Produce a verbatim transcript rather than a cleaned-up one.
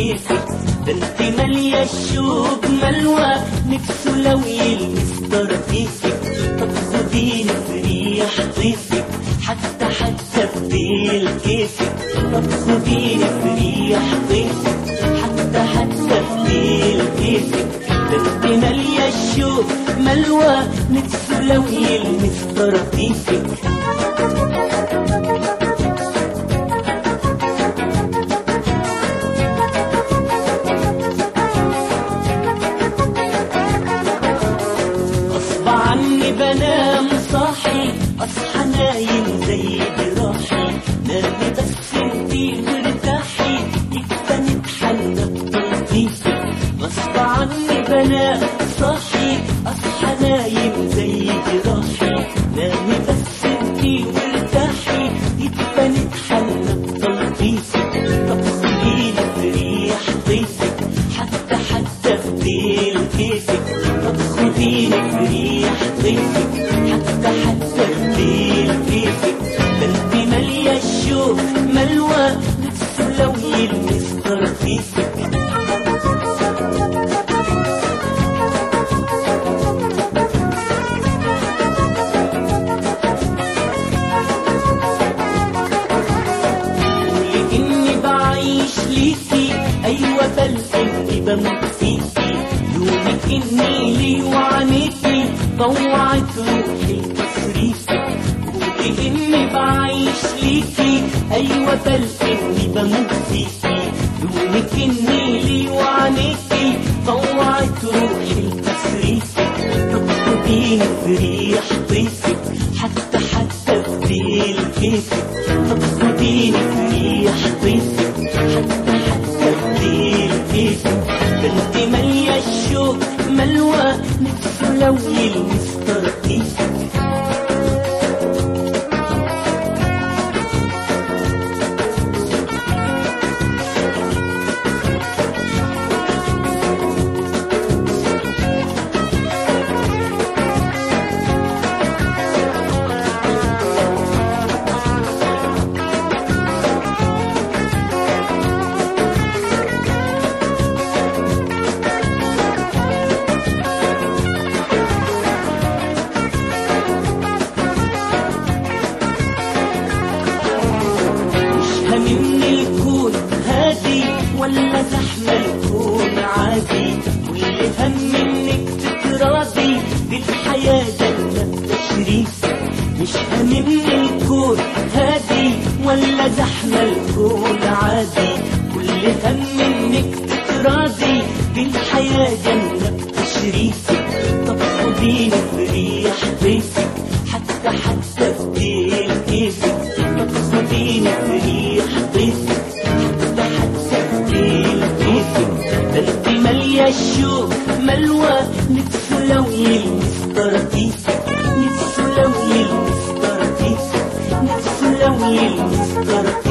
طريقك، ده انت مالية الشوق ملوى نفسه لو يلمس طرفيك. طب خديني في ريح طيفك حتى حتى بديل كيفك. طب خديني في ريح طيفك حتى حتى بديل كيفك، ده انت مالية الشوق ملوى نفسه لو يلمس طرفيك. بنام صاحي اصحى نايم زي جراحي، نامي بس انتي وارتاحي يكفى نتحنى بتلطيفك. غصب عني بنام صاحي اصحى نايم زي جراحي، نامي بس انتي وارتاحي يكفى نتحنى بتلطيفك. طب خديني في ريح طيفك حتى حتى بديل كيفك. طب خديني في ريح طيفك حتى حتى بديل كيفك، ده انت مالية الشوق ملوى نفسه لو يلمس طرفيك. قولي اني بعيش ليكي، ايوه بل اني بموت فيكي، يومك اني لي وعنيكي طوعت روحي تصريفك. قولي اني بعيش ليكي، ايوه بل اني بموت فيكي، يومك اني لي وعنيكي طوعت روحي تصريفك. طب خديني في ريح طيفك حتى حتى بديل كيفك. طب خديني في ريح طيفك حتى حتى بديل كيفك، ده انت مالية الشوق ملوى نفسه لو يلمس طرفيك. من الكون هادي ولا زحمة الكون عادي، كل هم انك تتراضي بالحياة جنة تشريفك. مش هم من الكون هادي ولا زحمة الكون عادي، كل هم انك تتراضي بالحياة جنة تشريفك. طب خديني في ريح طيفك حتى حتى بديل كيفك. طب خديني في ريح طيفك حتى حتى بديل كيفك، ده انت مالية الشوق ملوى نفسه لو يلمس طرفيك. نفسه لو يلمس طرفيك، نفسه لو يلمس طرفيك.